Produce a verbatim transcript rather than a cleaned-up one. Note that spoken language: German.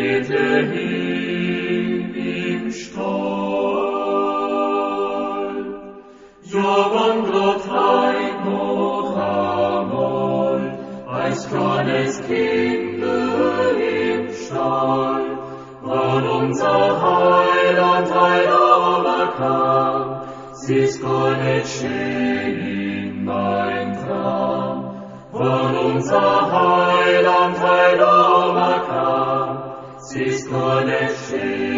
Bethlehem im Stall. Ja, wandert heut noch einmal als kleines Kind im Stall, wann unser Heiland heut aber kam, sie's gar nicht schön in mein Traum. Wann unser Heiland heut aber kam, sie's gar nicht schön